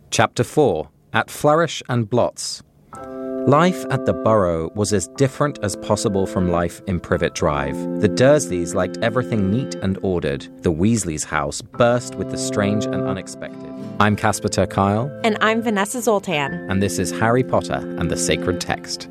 Chapter 4. At Flourish and Blots. Life at the Burrow was as different as possible from life in Privet Drive. The Dursleys liked everything neat and ordered. The Weasleys' house burst with the strange and unexpected. I'm Casper ter Kuile. And I'm Vanessa Zoltan. And this is Harry Potter and the Sacred Text.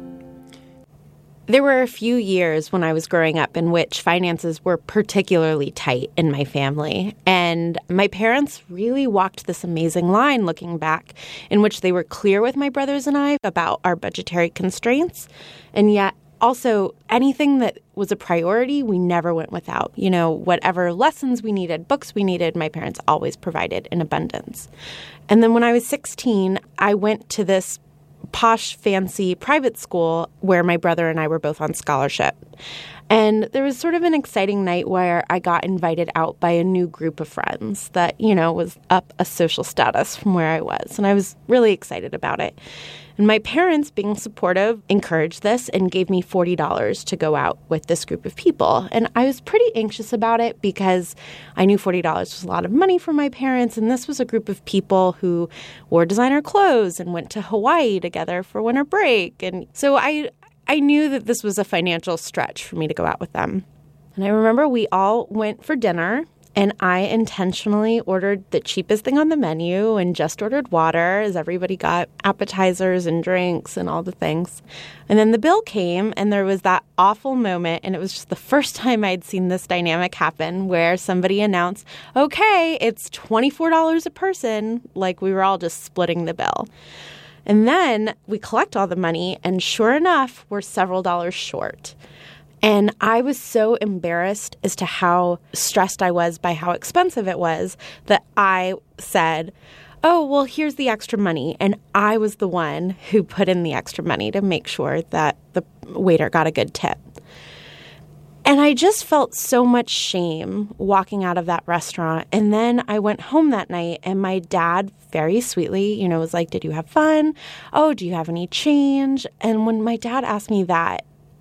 There were a few years when I was growing up in which finances were particularly tight in my family. And my parents really walked this amazing line, looking back, in which they were clear with my brothers and I about our budgetary constraints. And yet also anything that was a priority, we never went without. You know, whatever lessons we needed, books we needed, my parents always provided in abundance. And then when I was 16, I went to this posh, fancy private school where my brother and I were both on scholarship. And there was sort of an exciting night where I got invited out by a new group of friends that, you know, was up a social status from where I was. And I was really excited about it. And my parents, being supportive, encouraged this and gave me $40 to go out with this group of people. And I was pretty anxious about it because I knew $40 was a lot of money for my parents. And this was a group of people who wore designer clothes and went to Hawaii together for winter break. And so I knew that this was a financial stretch for me to go out with them. And I remember we all went for dinner. And I intentionally ordered the cheapest thing on the menu and just ordered water as everybody got appetizers and drinks and all the things. And then the bill came and there was that awful moment. And it was just the first time I'd seen this dynamic happen where somebody announced, okay, it's $24 a person, like we were all just splitting the bill. And then we collect all the money and sure enough, we're several dollars short. And I was so embarrassed as to how stressed I was by how expensive it was that I said, oh, well, here's the extra money. And I was the one who put in the extra money to make sure that the waiter got a good tip. And I just felt so much shame walking out of that restaurant. And then I went home that night and my dad very sweetly, you know, was like, did you have fun? Oh, do you have any change? And when my dad asked me that,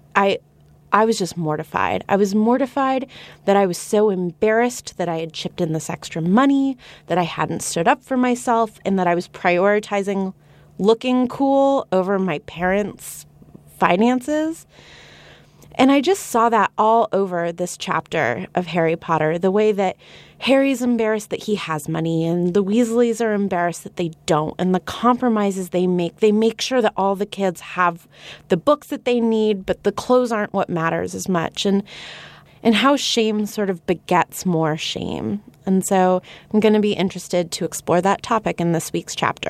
I was just mortified. I was mortified that I was so embarrassed that I had chipped in this extra money, that I hadn't stood up for myself, and that I was prioritizing looking cool over my parents' finances. And I just saw that all over this chapter of Harry Potter, the way that Harry's embarrassed that he has money and the Weasleys are embarrassed that they don't, and the compromises they make sure that all the kids have the books that they need, but the clothes aren't what matters as much, and how shame sort of begets more shame. And so I'm going to be interested to explore that topic in this week's chapter.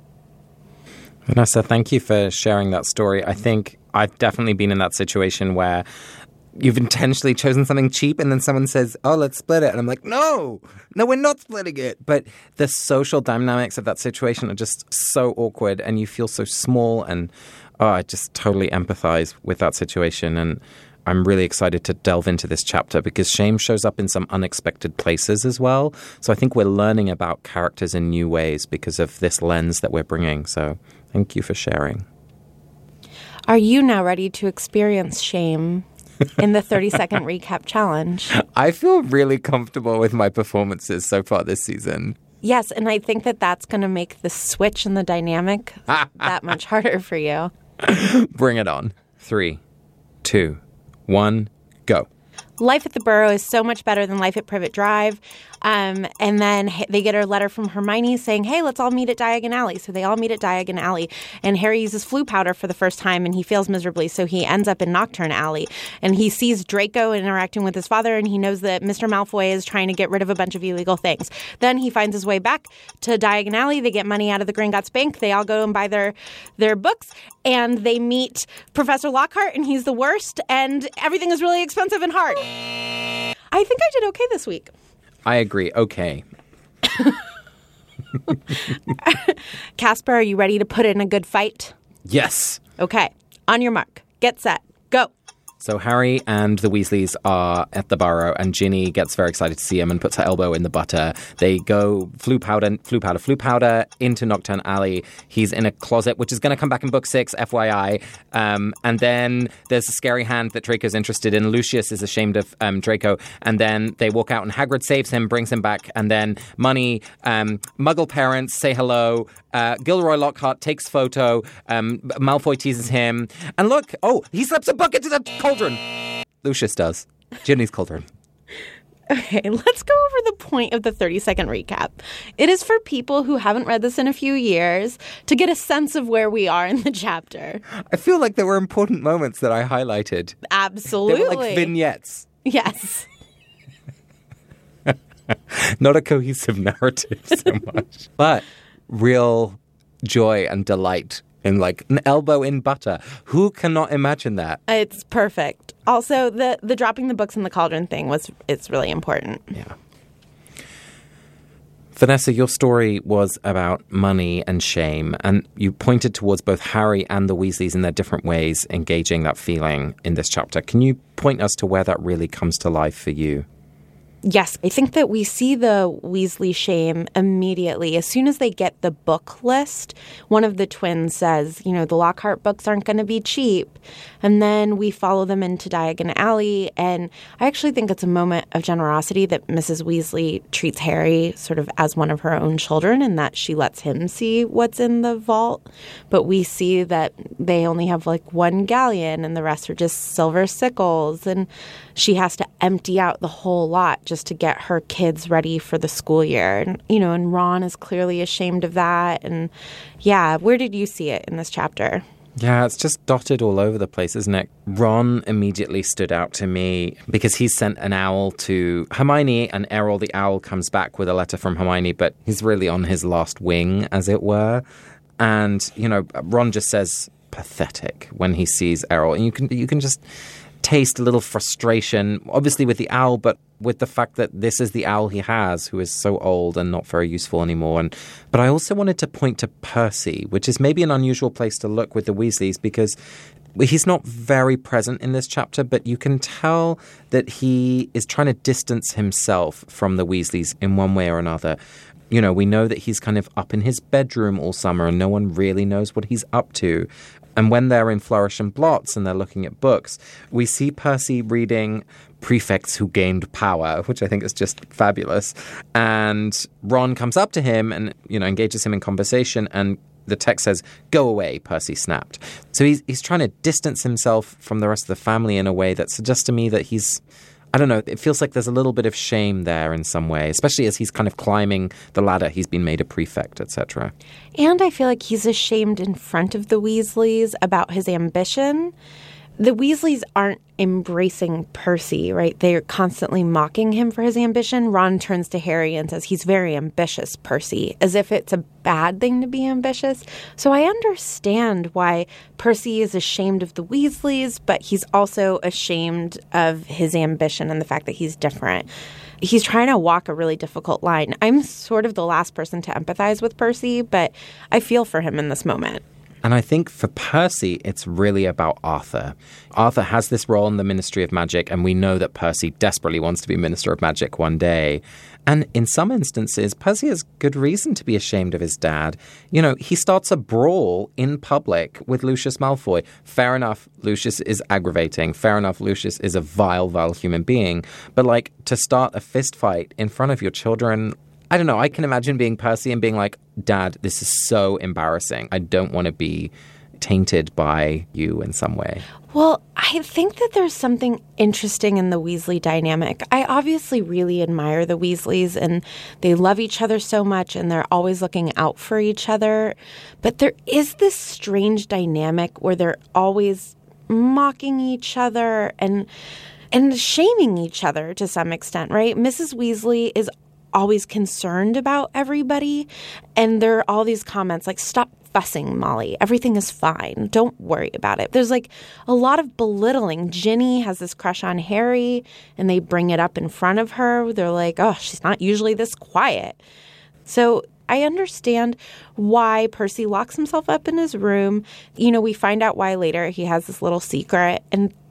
Vanessa, thank you for sharing that story. I think I've definitely been in that situation where you've intentionally chosen something cheap and then someone says, oh, let's split it. And I'm like, no, we're not splitting it. But the social dynamics of that situation are just so awkward and you feel so small. And I just totally empathize with that situation. And I'm really excited to delve into this chapter because shame shows up in some unexpected places as well. So I think we're learning about characters in new ways because of this lens that we're bringing. So thank you for sharing. Are you now ready to experience shame in the 30-second recap challenge? I feel really comfortable with my performances so far this season. Yes, and I think that that's going to make the switch in the dynamic that much harder for you. Bring it on. 3, 2, 1, go. Life at the Burrow is so much better than life at Privet Drive. And then they get a letter from Hermione saying, hey, let's all meet at Diagon Alley. So they all meet at Diagon Alley. And Harry uses flu powder for the first time, and he fails miserably. So he ends up in Knockturn Alley. And he sees Draco interacting with his father, and he knows that Mr. Malfoy is trying to get rid of a bunch of illegal things. Then he finds his way back to Diagon Alley. They get money out of the Gringotts Bank. They all go and buy their books. And they meet Professor Lockhart, and he's the worst. And everything is really expensive and hard. I think I did okay this week. I agree. Okay. Casper, are you ready to put in a good fight? Yes. Okay. On your mark. Get set. Go. So Harry and the Weasleys are at the Burrow, and Ginny gets very excited to see him and puts her elbow in the butter. They go Floo powder into Knockturn Alley. He's in a closet, which is going to come back in book 6, FYI. And then there's a scary hand that Draco's interested in. Lucius is ashamed of Draco. And then they walk out, and Hagrid saves him, brings him back. And then Money, Muggle parents say hello. Gilderoy Lockhart takes photo. Malfoy teases him. And look, he slips a book into the cauldron. Lucius does. Ginny's cauldron. Okay, let's go over the point of the 30-second recap. It is for people who haven't read this in a few years to get a sense of where we are in the chapter. I feel like there were important moments that I highlighted. Absolutely. They were like vignettes. Yes. Not a cohesive narrative so much. But real joy and delight in like an elbow in butter. Who cannot imagine that? It's perfect. Also, the dropping the books in the cauldron thing it's really important. Yeah. Vanessa, your story was about money and shame, and you pointed towards both Harry and the Weasleys in their different ways engaging that feeling in this chapter. Can you point us to where that really comes to life for you? Yes, I think that we see the Weasley shame immediately. As soon as they get the book list, one of the twins says, the Lockhart books aren't going to be cheap. And then we follow them into Diagon Alley. And I actually think it's a moment of generosity that Mrs. Weasley treats Harry sort of as one of her own children, and that she lets him see what's in the vault. But we see that they only have like one galleon and the rest are just silver sickles. And she has to empty out the whole lot just to get her kids ready for the school year. And, and Ron is clearly ashamed of that. And yeah, where did you see it in this chapter? Yeah, it's just dotted all over the place, isn't it? Ron immediately stood out to me because he sent an owl to Hermione, and Errol the owl comes back with a letter from Hermione, but he's really on his last wing, as it were. And, Ron just says pathetic when he sees Errol. And you can just taste a little frustration, obviously with the owl, but with the fact that this is the owl he has, who is so old and not very useful anymore. But I also wanted to point to Percy, which is maybe an unusual place to look with the Weasleys, because he's not very present in this chapter, but you can tell that he is trying to distance himself from the Weasleys in one way or another. We know that he's kind of up in his bedroom all summer and no one really knows what he's up to. And when they're in Flourish and Blots and they're looking at books, we see Percy reading Prefects Who Gained Power, which I think is just fabulous. And Ron comes up to him and, engages him in conversation, and the text says, "Go away," Percy snapped. So he's trying to distance himself from the rest of the family in a way that suggests to me that he's, I don't know, it feels like there's a little bit of shame there in some way, especially as he's kind of climbing the ladder. He's been made a prefect, etc. And I feel like he's ashamed in front of the Weasleys about his ambition. The Weasleys aren't embracing Percy, right? They're constantly mocking him for his ambition. Ron turns to Harry and says, "He's very ambitious, Percy," as if it's a bad thing to be ambitious. So I understand why Percy is ashamed of the Weasleys, but he's also ashamed of his ambition and the fact that he's different. He's trying to walk a really difficult line. I'm sort of the last person to empathize with Percy, but I feel for him in this moment. And I think for Percy, it's really about Arthur. Arthur has this role in the Ministry of Magic, and we know that Percy desperately wants to be Minister of Magic one day. And in some instances, Percy has good reason to be ashamed of his dad. He starts a brawl in public with Lucius Malfoy. Fair enough, Lucius is aggravating. Fair enough, Lucius is a vile, vile human being. But, to start a fist fight in front of your children, I don't know. I can imagine being Percy and being like, "Dad, this is so embarrassing. I don't want to be tainted by you in some way." Well, I think that there's something interesting in the Weasley dynamic. I obviously really admire the Weasleys, and they love each other so much, and they're always looking out for each other. But there is this strange dynamic where they're always mocking each other and shaming each other to some extent, right? Mrs. Weasley is always concerned about everybody, and there are all these comments like, "Stop fussing, Molly. Everything is fine. Don't worry about it." There's a lot of belittling. Ginny has this crush on Harry, and they bring it up in front of her. They're like, "Oh, she's not usually this quiet." So I understand why Percy locks himself up in his room. We find out why later. He has this little secret, and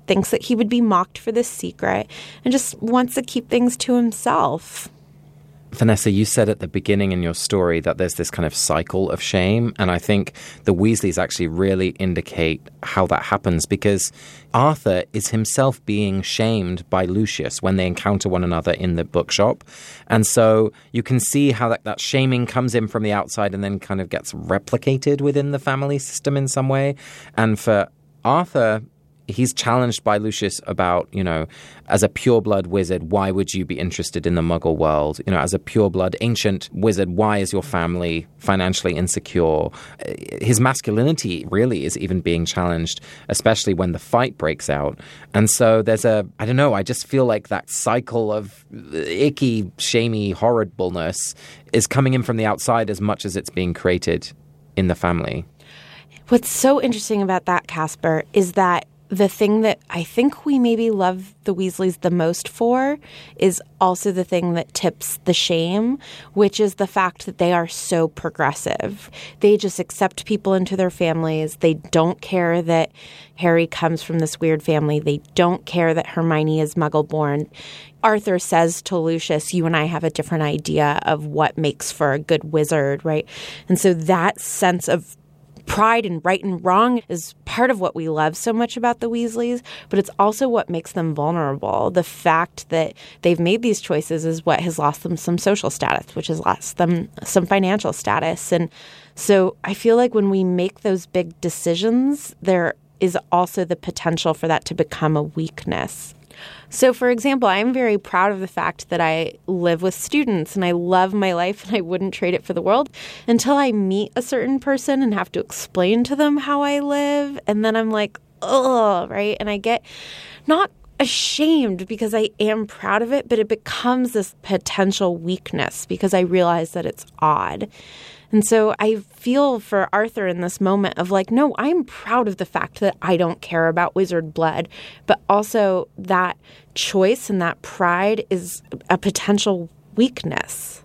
thinks that he would be mocked for this secret and just wants to keep things to himself. Vanessa, you said at the beginning in your story that there's this kind of cycle of shame, and I think the Weasleys actually really indicate how that happens, because Arthur is himself being shamed by Lucius when they encounter one another in the bookshop. And so you can see how that shaming comes in from the outside and then kind of gets replicated within the family system in some way. And for Arthur, he's challenged by Lucius about, as a pureblood wizard, why would you be interested in the Muggle world? As a pureblood ancient wizard, why is your family financially insecure? His masculinity really is even being challenged, especially when the fight breaks out. And so there's I just feel like that cycle of icky, shamey horribleness is coming in from the outside as much as it's being created in the family. What's so interesting about that, Casper, is that the thing that I think we maybe love the Weasleys the most for is also the thing that tips the shame, which is the fact that they are so progressive. They just accept people into their families. They don't care that Harry comes from this weird family. They don't care that Hermione is Muggle-born. Arthur says to Lucius, you and I have a different idea of what makes for a good wizard, right? And so that sense of pride and right and wrong is part of what we love so much about the Weasleys, but it's also what makes them vulnerable. The fact that they've made these choices is what has lost them some social status, which has lost them some financial status. And so I feel like when we make those big decisions, there is also the potential for that to become a weakness. So, for example, I'm very proud of the fact that I live with students and I love my life and I wouldn't trade it for the world until I meet a certain person and have to explain to them how I live. And then I'm like, ugh, right? And I get not ashamed because I am proud of it, but it becomes this potential weakness because I realize that it's odd. And so I feel for Arthur in this moment of like, no, I'm proud of the fact that I don't care about wizard blood, but also that choice and that pride is a potential weakness.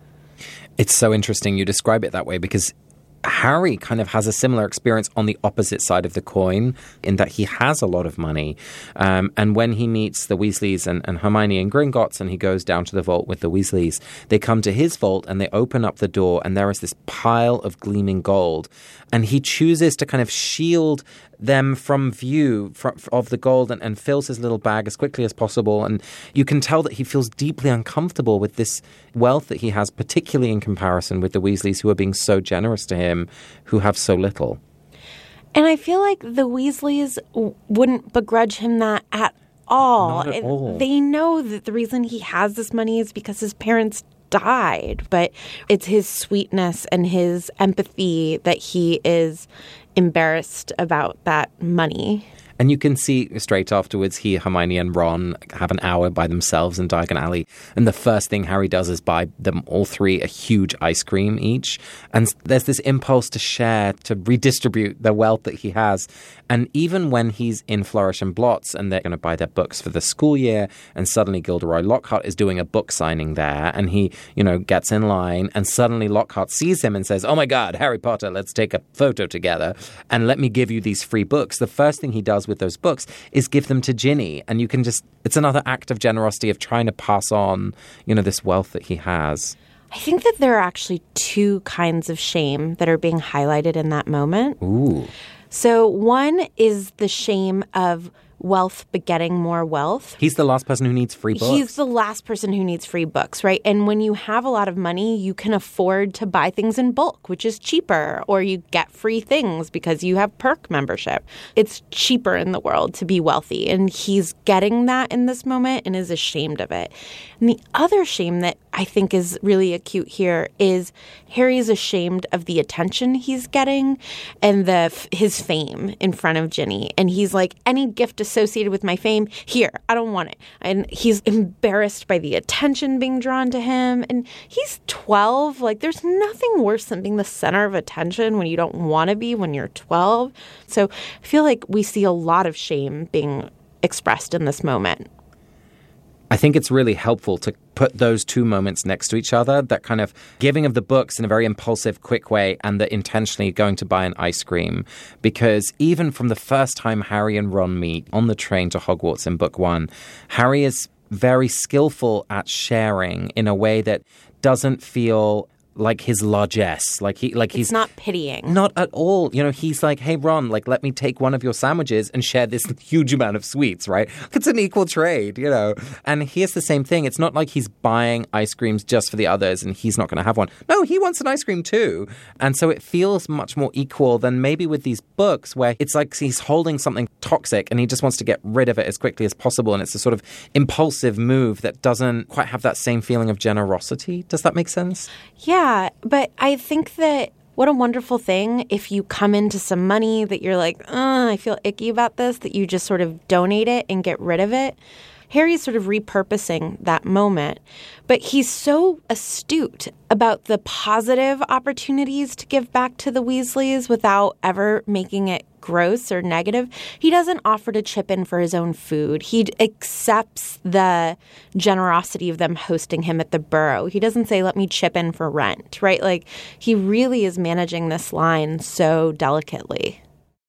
It's so interesting you describe it that way because Harry kind of has a similar experience on the opposite side of the coin in that he has a lot of money. And when he meets the Weasleys and Hermione and Gringotts and he goes down to the vault with the Weasleys, they come to his vault and they open up the door and there is this pile of gleaming gold. And he chooses to kind of shield them from view of the gold and fills his little bag as quickly as possible. And you can tell that he feels deeply uncomfortable with this wealth that he has, particularly in comparison with the Weasleys who are being so generous to him, who have so little. And I feel like the Weasleys wouldn't begrudge him that at all. Not at all. They know that the reason he has this money is because his parents died, but it's his sweetness and his empathy that he is embarrassed about that money. And you can see straight afterwards, Hermione and Ron have an hour by themselves in Diagon Alley. And the first thing Harry does is buy them all three a huge ice cream each. And there's this impulse to share, to redistribute the wealth that he has. And even when he's in Flourish and Blotts and they're going to buy their books for the school year, and suddenly Gilderoy Lockhart is doing a book signing there, and he, gets in line, and suddenly Lockhart sees him and says, "Oh my God, Harry Potter, let's take a photo together, and let me give you these free books." The first thing he does with those books is give them to Ginny, and it's another act of generosity of trying to pass on, this wealth that he has. I think that there are actually two kinds of shame that are being highlighted in that moment. Ooh. So one is the shame of wealth begetting more wealth. He's the last person who needs free books. He's the last person who needs free books, right? And when you have a lot of money, you can afford to buy things in bulk, which is cheaper, or you get free things because you have perk membership. It's cheaper in the world to be wealthy, and he's getting that in this moment and is ashamed of it. And the other shame that I think is really acute here is Harry's ashamed of the attention he's getting and his fame in front of Ginny. And he's like, any gift associated with my fame, here, I don't want it. And he's embarrassed by the attention being drawn to him. And he's 12. Like, there's nothing worse than being the center of attention when you don't want to be when you're 12. So I feel like we see a lot of shame being expressed in this moment. I think it's really helpful to put those two moments next to each other, that kind of giving of the books in a very impulsive, quick way, and the intentionally going to buy an ice cream. Because even from the first time Harry and Ron meet on the train to Hogwarts in book 1, Harry is very skillful at sharing in a way that doesn't feel like his largesse, he's not pitying. Not at all. He's like, hey, Ron, let me take one of your sandwiches and share this huge amount of sweets, right? It's an equal trade, And here's the same thing. It's not like he's buying ice creams just for the others and he's not going to have one. No, he wants an ice cream too. And so it feels much more equal than maybe with these books where it's like he's holding something toxic and he just wants to get rid of it as quickly as possible. And it's a sort of impulsive move that doesn't quite have that same feeling of generosity. Does that make sense? Yeah, but I think that what a wonderful thing if you come into some money that you're like, I feel icky about this, that you just sort of donate it and get rid of it. Harry's sort of repurposing that moment, but he's so astute about the positive opportunities to give back to the Weasleys without ever making it gross or negative. He doesn't offer to chip in for his own food. He accepts the generosity of them hosting him at the Burrow. He doesn't say, let me chip in for rent, right? He really is managing this line so delicately.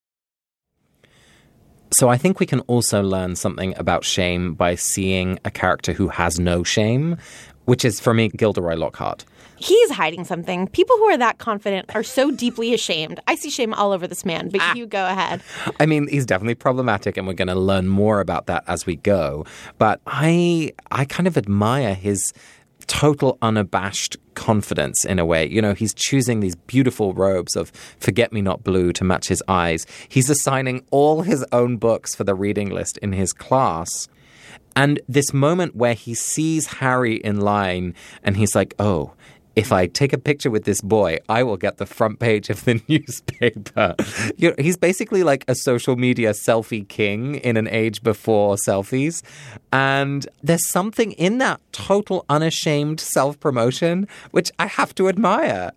So I think we can also learn something about shame by seeing a character who has no shame, which is, for me, Gilderoy Lockhart. He's hiding something. People who are that confident are so deeply ashamed. I see shame all over this man, but you go ahead. I mean, he's definitely problematic, and we're going to learn more about that as we go. But I kind of admire his total unabashed confidence in a way. He's choosing these beautiful robes of forget-me-not blue to match his eyes. He's assigning all his own books for the reading list in his class. And this moment where he sees Harry in line and he's like, oh, if I take a picture with this boy, I will get the front page of the newspaper. He's basically like a social media selfie king in an age before selfies. And there's something in that total unashamed self-promotion, which I have to admire.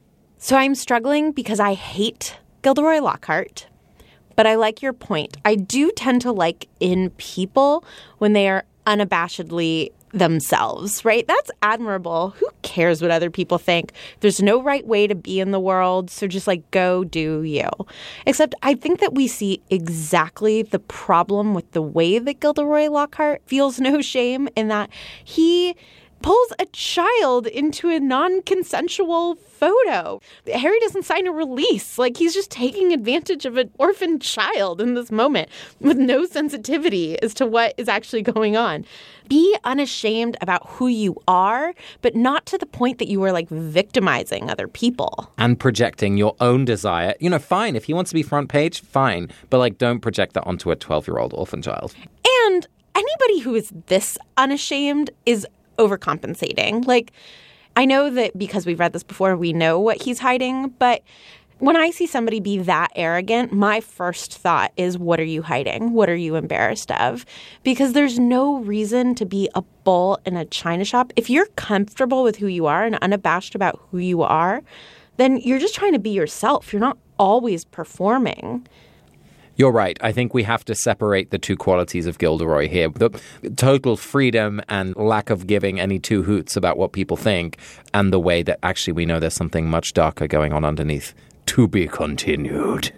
So I'm struggling because I hate Gilderoy Lockhart, but I like your point. I do tend to like in people when they are unabashedly themselves, right? That's admirable. Who cares what other people think? There's no right way to be in the world, so just go do you. Except I think that we see exactly the problem with the way that Gilderoy Lockhart feels no shame in that he pulls a child into a non-consensual photo. Harry doesn't sign a release. He's just taking advantage of an orphaned child in this moment with no sensitivity as to what is actually going on. Be unashamed about who you are, but not to the point that you are victimizing other people. And projecting your own desire. Fine. If he wants to be front page, fine. But don't project that onto a 12-year-old orphan child. And anybody who is this unashamed is overcompensating. I know that because we've read this before, we know what he's hiding, but when I see somebody be that arrogant, my first thought is, what are you hiding? What are you embarrassed of? Because there's no reason to be a bull in a china shop. If you're comfortable with who you are and unabashed about who you are, then you're just trying to be yourself. You're not always performing. You're right. I think we have to separate the two qualities of Gilderoy here. The total freedom and lack of giving any two hoots about what people think, and the way that actually we know there's something much darker going on underneath. To be continued.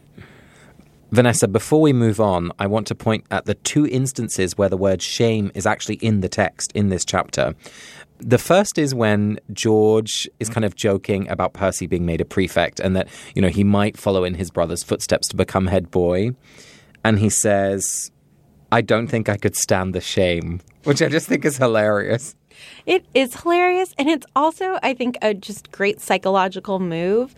Vanessa, before we move on, I want to point at the two instances where the word shame is actually in the text in this chapter. The first is when George is kind of joking about Percy being made a prefect and that, he might follow in his brother's footsteps to become head boy. And he says, I don't think I could stand the shame, which I just think is hilarious. It is hilarious. And it's also, I think, a just great psychological move.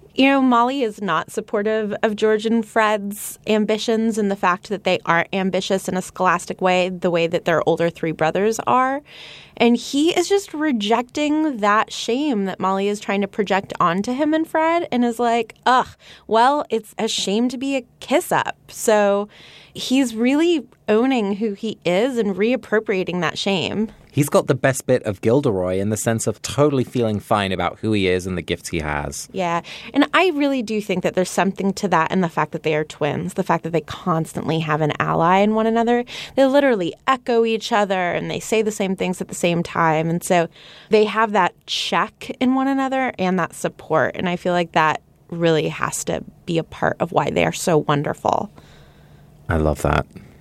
Molly is not supportive of George and Fred's ambitions and the fact that they aren't ambitious in a scholastic way, the way that their older three brothers are. And he is just rejecting that shame that Molly is trying to project onto him and Fred and is like, well, it's a shame to be a kiss-up. So he's really owning who he is and reappropriating that shame. He's got the best bit of Gilderoy in the sense of totally feeling fine about who he is and the gifts he has. Yeah. And I really do think that there's something to that in the fact that they are twins, the fact that they constantly have an ally in one another. They literally echo each other and they say the same things at the same time. And so they have that check in one another and that support. And I feel like that really has to be a part of why they are so wonderful. I love that.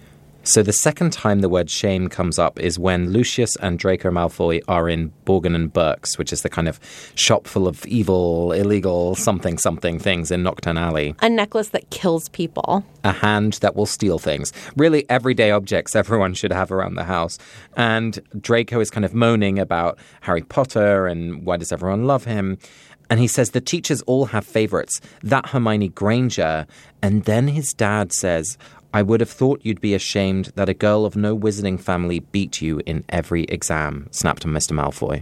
So the second time the word shame comes up is when Lucius and Draco Malfoy are in Borgin and Burke's, which is the kind of shop full of evil, illegal, something things in Knockturn Alley. A necklace that kills people. A hand that will steal things. Really everyday objects everyone should have around the house. And Draco is kind of moaning about Harry Potter and why does everyone love him. And he says the teachers all have favorites. That Hermione Granger. And then his dad says, I would have thought you'd be ashamed that a girl of no wizarding family beat you in every exam, snapped Mr. Malfoy.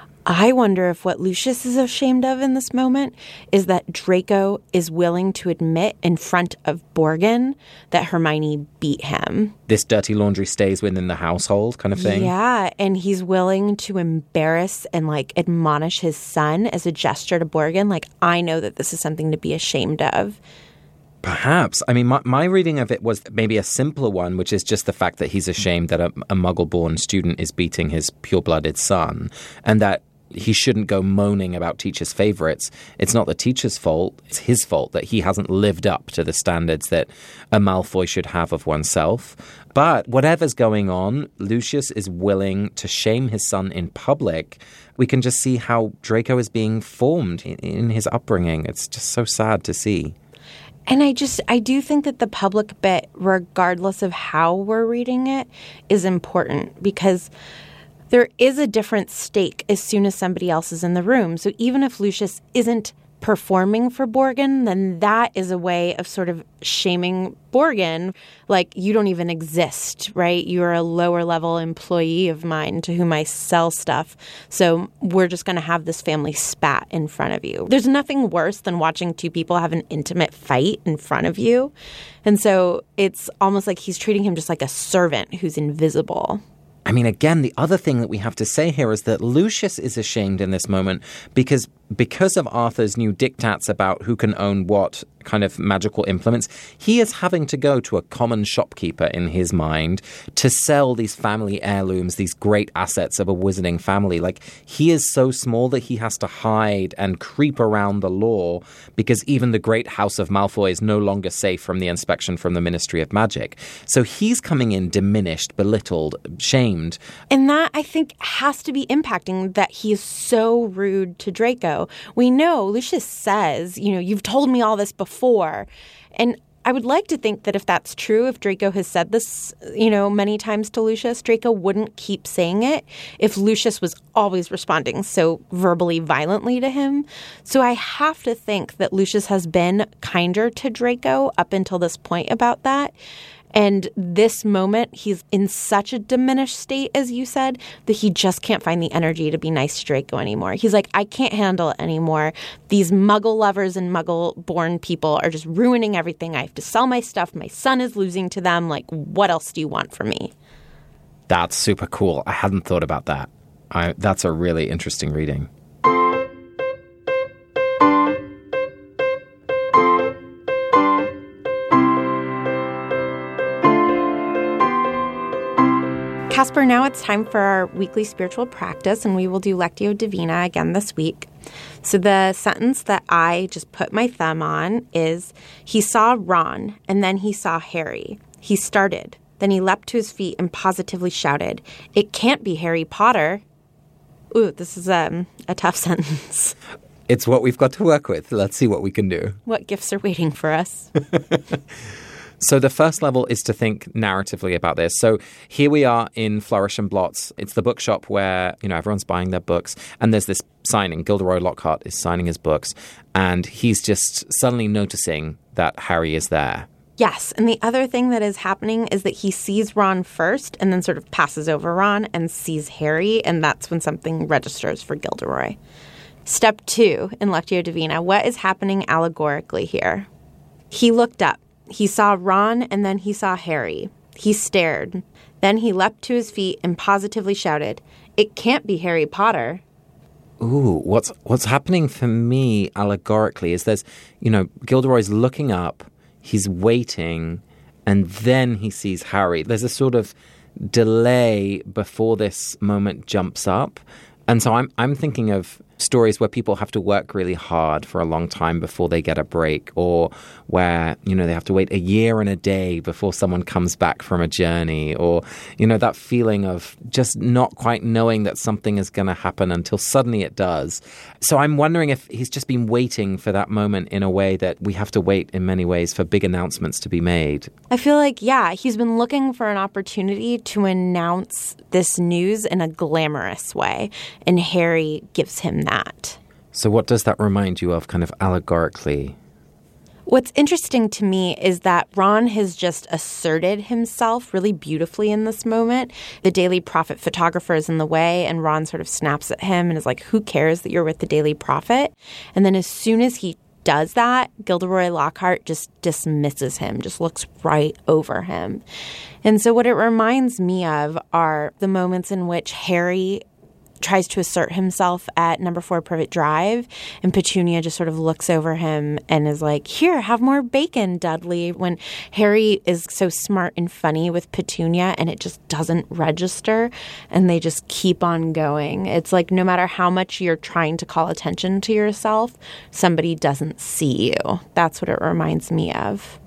I wonder if what Lucius is ashamed of in this moment is that Draco is willing to admit in front of Borgin that Hermione beat him. This dirty laundry stays within the household kind of thing? Yeah, and he's willing to embarrass and, admonish his son as a gesture to Borgin. I know that this is something to be ashamed of. Perhaps. I mean, my reading of it was maybe a simpler one, which is just the fact that he's ashamed that a Muggle-born student is beating his pure-blooded son, and that he shouldn't go moaning about teachers' favorites. It's not the teacher's fault. It's his fault that he hasn't lived up to the standards that a Malfoy should have of oneself. But whatever's going on, Lucius is willing to shame his son in public. We can just see how Draco is being formed in his upbringing. It's just so sad to see. And I do think that the public bit, regardless of how we're reading it, is important because there is a different stake as soon as somebody else is in the room. So even if Lucius isn't performing for Borgin, then that is a way of sort of shaming Borgin, you don't even exist, right? You're a lower level employee of mine to whom I sell stuff. So we're just going to have this family spat in front of you. There's nothing worse than watching two people have an intimate fight in front of you. And so it's almost like he's treating him just like a servant who's invisible. I mean, again, the other thing that we have to say here is that Lucius is ashamed in this moment because of Arthur's new diktats about who can own what kind of magical implements, he is having to go to a common shopkeeper in his mind to sell these family heirlooms, these great assets of a wizarding family. He is so small that he has to hide and creep around the law because even the great House of Malfoy is no longer safe from the inspection from the Ministry of Magic. So he's coming in diminished, belittled, shamed. And that, I think, has to be impacting that he is so rude to Draco. We know, Lucius says, you've told me all this before. And I would like to think that if that's true, if Draco has said this, many times to Lucius, Draco wouldn't keep saying it if Lucius was always responding so verbally violently to him. So I have to think that Lucius has been kinder to Draco up until this point about that. And this moment, he's in such a diminished state, as you said, that he just can't find the energy to be nice to Draco anymore. He's like, I can't handle it anymore. These Muggle lovers and Muggle-born people are just ruining everything. I have to sell my stuff. My son is losing to them. What else do you want from me? That's super cool. I hadn't thought about that. That's a really interesting reading. Casper, now it's time for our weekly spiritual practice, and we will do Lectio Divina again this week. So the sentence that I just put my thumb on is, he saw Ron, and then he saw Harry. He started. Then he leapt to his feet and positively shouted, "It can't be Harry Potter." Ooh, this is a tough sentence. It's what we've got to work with. Let's see what we can do. What gifts are waiting for us? So the first level is to think narratively about this. So here we are in Flourish and Blots. It's the bookshop where, everyone's buying their books. And there's this signing. Gilderoy Lockhart is signing his books. And he's just suddenly noticing that Harry is there. Yes. And the other thing that is happening is that he sees Ron first and then sort of passes over Ron and sees Harry. And that's when something registers for Gilderoy. Step 2 in Lectio Divina. What is happening allegorically here? He looked up. He saw Ron, and then he saw Harry. He stared. Then he leapt to his feet and positively shouted, "It can't be Harry Potter." Ooh, what's happening for me allegorically is Gilderoy's looking up, he's waiting, and then he sees Harry. There's a sort of delay before this moment jumps up. And so I'm thinking of stories where people have to work really hard for a long time before they get a break, or where, they have to wait a year and a day before someone comes back from a journey, or, that feeling of just not quite knowing that something is going to happen until suddenly it does. So I'm wondering if he's just been waiting for that moment in a way that we have to wait in many ways for big announcements to be made. I feel like, he's been looking for an opportunity to announce this news in a glamorous way, and Harry gives him that. So what does that remind you of, kind of allegorically? What's interesting to me is that Ron has just asserted himself really beautifully in this moment. The Daily Prophet photographer is in the way, and Ron sort of snaps at him and is like, "Who cares that you're with the Daily Prophet?" And then as soon as he does that, Gilderoy Lockhart just dismisses him, just looks right over him. And so what it reminds me of are the moments in which Harry tries to assert himself at number 4 Privet Drive, and Petunia just sort of looks over him and is like, "Here, have more bacon, Dudley," when Harry is so smart and funny with Petunia and it just doesn't register, and they just keep on going. It's like no matter how much you're trying to call attention to yourself, somebody doesn't see you. That's what it reminds me of.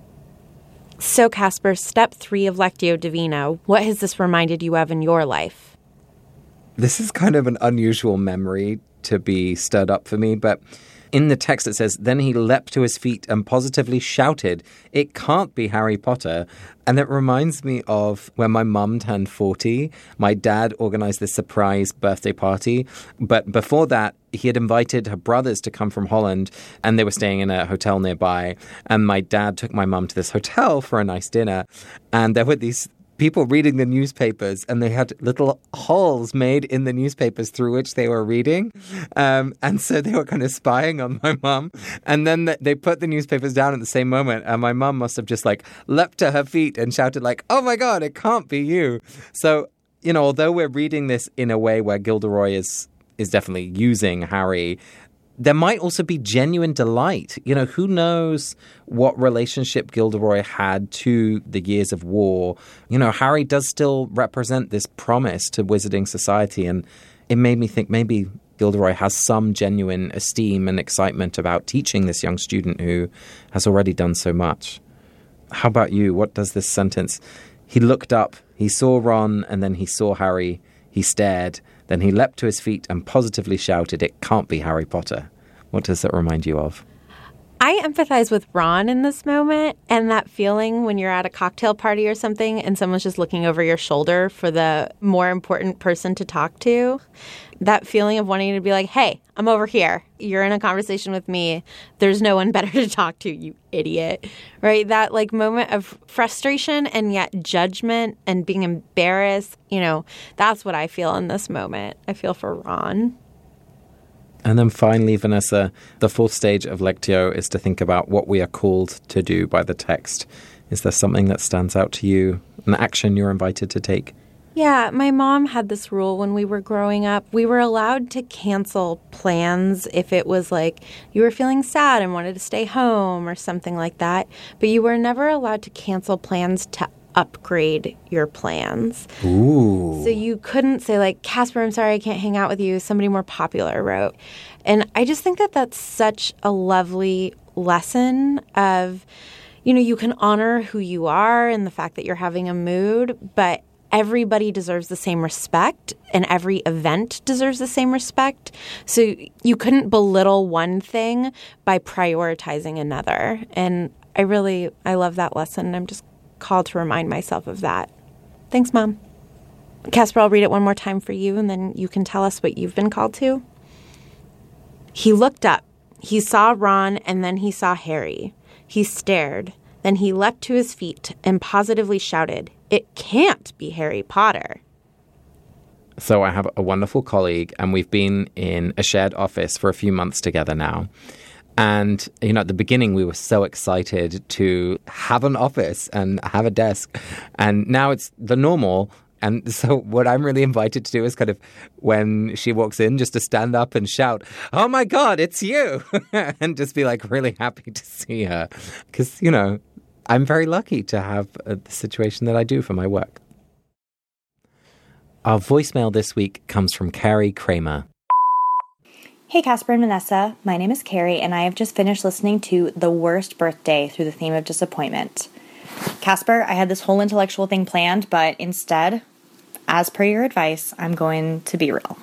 So, Casper, step 3 of Lectio Divina, what has this reminded you of in your life? This is kind of an unusual memory to be stirred up for me, but in the text it says, "Then he leapt to his feet and positively shouted, 'It can't be Harry Potter.'" And it reminds me of when my mum turned 40. My dad organized this surprise birthday party, but before that, he had invited her brothers to come from Holland, and they were staying in a hotel nearby. And my dad took my mum to this hotel for a nice dinner, and there were these people reading the newspapers, and they had little holes made in the newspapers through which they were reading. And so they were kind of spying on my mum. And then they put the newspapers down at the same moment. And my mum must have just leapt to her feet and shouted "Oh my God, it can't be you." So, although we're reading this in a way where Gilderoy is definitely using Harry, there might also be genuine delight. Who knows what relationship Gilderoy had to the years of war. Harry does still represent this promise to wizarding society, and it made me think maybe Gilderoy has some genuine esteem and excitement about teaching this young student who has already done so much. How about you? What does this sentence? He looked up, he saw Ron, and then he saw Harry. He stared. Then he leapt to his feet and positively shouted, "It can't be Harry Potter." What does that remind you of? I empathize with Ron in this moment, and that feeling when you're at a cocktail party or something and someone's just looking over your shoulder for the more important person to talk to. That feeling of wanting to be like, "Hey, I'm over here. You're in a conversation with me. There's no one better to talk to, you idiot." Right? That moment of frustration and yet judgment and being embarrassed. That's what I feel in this moment. I feel for Ron. And then finally, Vanessa, the 4th stage of Lectio is to think about what we are called to do by the text. Is there something that stands out to you, an action you're invited to take? Yeah, my mom had this rule when we were growing up. We were allowed to cancel plans if it was you were feeling sad and wanted to stay home or something like that. But you were never allowed to cancel plans to upgrade your plans. Ooh. So you couldn't say "Casper, I'm sorry I can't hang out with you. Somebody more popular wrote." And I just think that that's such a lovely lesson of, you can honor who you are and the fact that you're having a mood, but everybody deserves the same respect and every event deserves the same respect. So you couldn't belittle one thing by prioritizing another. And I love that lesson. I'm just called to remind myself of that. Thanks, Mom. Casper, I'll read it one more time for you, and then you can tell us what you've been called to. He looked up. He saw Ron, and then he saw Harry. He stared. Then he leapt to his feet and positively shouted, "It can't be Harry Potter." So I have a wonderful colleague, and we've been in a shared office for a few months together now. And, at the beginning, we were so excited to have an office and have a desk. And now it's the normal. And so what I'm really invited to do is kind of, when she walks in, just to stand up and shout, "Oh my God, it's you!" and just be like really happy to see her. Because, I'm very lucky to have the situation that I do for my work. Our voicemail this week comes from Carrie Kramer. Hey Casper and Vanessa, my name is Carrie and I have just finished listening to The Worst Birthday through the theme of disappointment. Casper, I had this whole intellectual thing planned, but instead, as per your advice, I'm going to be real.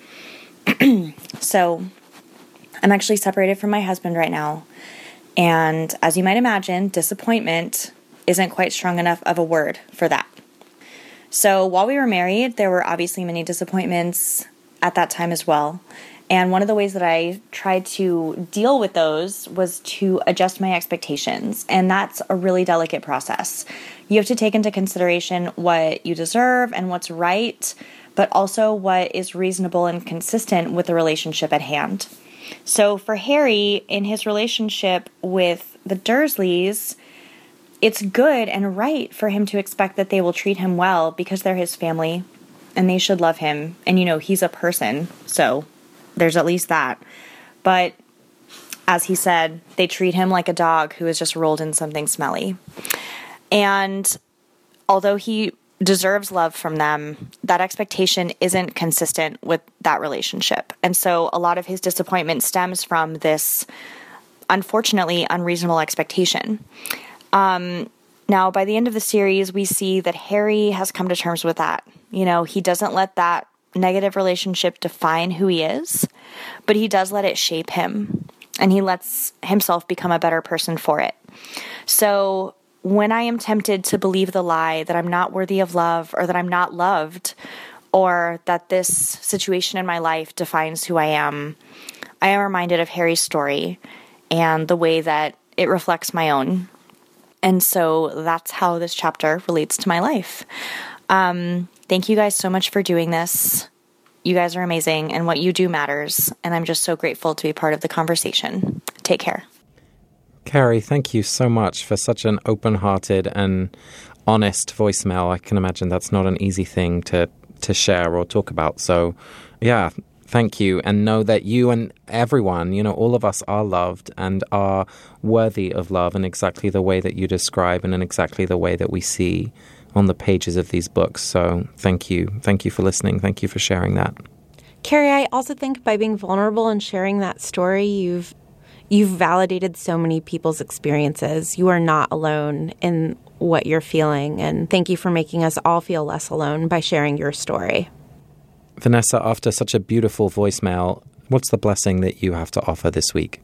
So, I'm actually separated from my husband right now, and as you might imagine, disappointment isn't quite strong enough of a word for that. So, while we were married, there were obviously many disappointments at that time as well. And one of the ways that I tried to deal with those was to adjust my expectations. And that's a really delicate process. You have to take into consideration what you deserve and what's right, but also what is reasonable and consistent with the relationship at hand. So for Harry, in his relationship with the Dursleys, it's good and right for him to expect that they will treat him well because they're his family and they should love him. And, he's a person, so there's at least that. But as he said, they treat him like a dog who has just rolled in something smelly. And although he deserves love from them, that expectation isn't consistent with that relationship. And so a lot of his disappointment stems from this, unfortunately, unreasonable expectation. Now, by the end of the series, we see that Harry has come to terms with that. He doesn't let that negative relationship define who he is, but he does let it shape him, and he lets himself become a better person for it. So when I am tempted to believe the lie that I'm not worthy of love, or that I'm not loved, or that this situation in my life defines who I am reminded of Harry's story and the way that it reflects my own. And so that's how this chapter relates to my life. Thank you guys so much for doing this. You guys are amazing, and what you do matters, and I'm just so grateful to be part of the conversation. Take care. Carrie, thank you so much for such an open-hearted and honest voicemail. I can imagine that's not an easy thing to share or talk about. So, yeah, thank you. And know that you and everyone, all of us are loved and are worthy of love in exactly the way that you describe and in exactly the way that we see on the pages of these books. So thank you. Thank you for listening. Thank you for sharing that. Carrie, I also think by being vulnerable and sharing that story, you've validated so many people's experiences. You are not alone in what you're feeling. And thank you for making us all feel less alone by sharing your story. Vanessa, after such a beautiful voicemail, what's the blessing that you have to offer this week?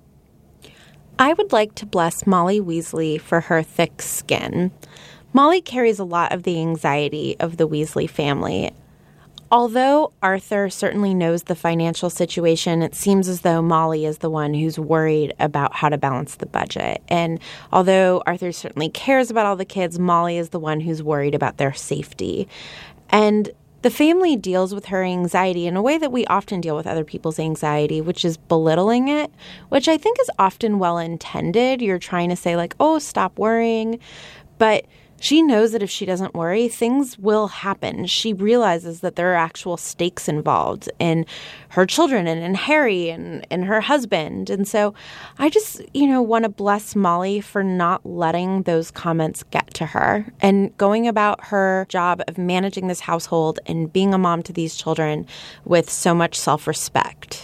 I would like to bless Molly Weasley for her thick skin. Molly carries a lot of the anxiety of the Weasley family. Although Arthur certainly knows the financial situation, it seems as though Molly is the one who's worried about how to balance the budget. And although Arthur certainly cares about all the kids, Molly is the one who's worried about their safety. And the family deals with her anxiety in a way that we often deal with other people's anxiety, which is belittling it, which I think is often well-intended. You're trying to say like, oh, stop worrying. But she knows that if she doesn't worry, things will happen. She realizes that there are actual stakes involved in her children and in Harry and her husband. And so I just, want to bless Molly for not letting those comments get to her and going about her job of managing this household and being a mom to these children with so much self-respect.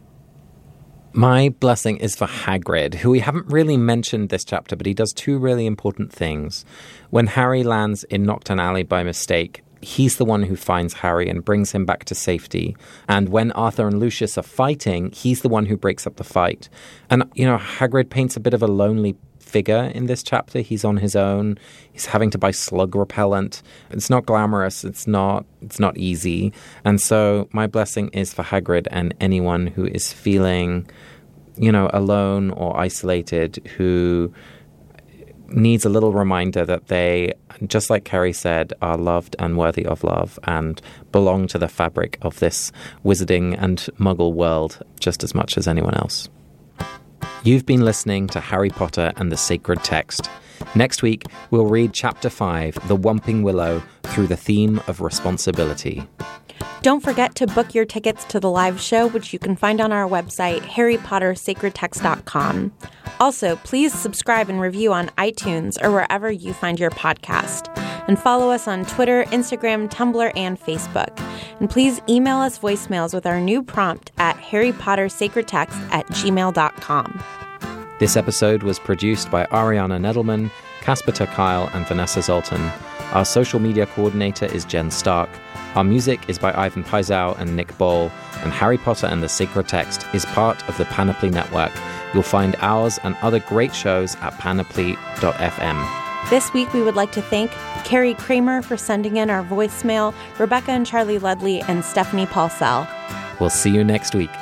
My blessing is for Hagrid, who we haven't really mentioned this chapter, but he does two really important things. When Harry lands in Knockturn Alley by mistake, he's the one who finds Harry and brings him back to safety. And when Arthur and Lucius are fighting, he's the one who breaks up the fight. And, Hagrid paints a bit of a lonely figure in this chapter. He's on his own. He's having to buy slug repellent. It's not glamorous. It's not easy. And so my blessing is for Hagrid and anyone who is feeling, alone or isolated, who needs a little reminder that they, just like Carrie said, are loved and worthy of love and belong to the fabric of this wizarding and muggle world just as much as anyone else. You've been listening to Harry Potter and the Sacred Text. Next week, we'll read Chapter 5, The Whomping Willow, through the theme of responsibility. Don't forget to book your tickets to the live show, which you can find on our website, harrypottersacredtext.com. Also, please subscribe and review on iTunes or wherever you find your podcast. And follow us on Twitter, Instagram, Tumblr, and Facebook. And please email us voicemails with our new prompt at harrypottersacredtext@gmail.com. This episode was produced by Ariana Nedelman, Casper ter Kuile, and Vanessa Zoltan. Our social media coordinator is Jen Stark. Our music is by Ivan Paisau and Nick Boll, and Harry Potter and the Sacred Text is part of the Panoply Network. You'll find ours and other great shows at panoply.fm. This week, we would like to thank Carrie Kramer for sending in our voicemail, Rebecca and Charlie Ludley, and Stephanie Paulsell. We'll see you next week.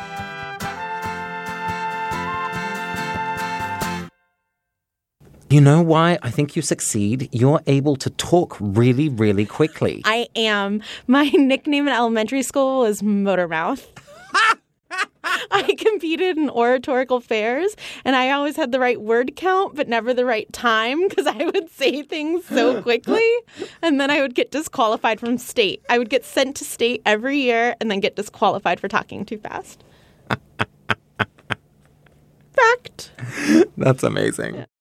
You know why I think you succeed? You're able to talk really, really quickly. I am. My nickname in elementary school was Motormouth. I competed in oratorical fairs, and I always had the right word count, but never the right time, because I would say things so quickly, and then I would get disqualified from state. I would get sent to state every year and then get disqualified for talking too fast. Fact. That's amazing. Yeah.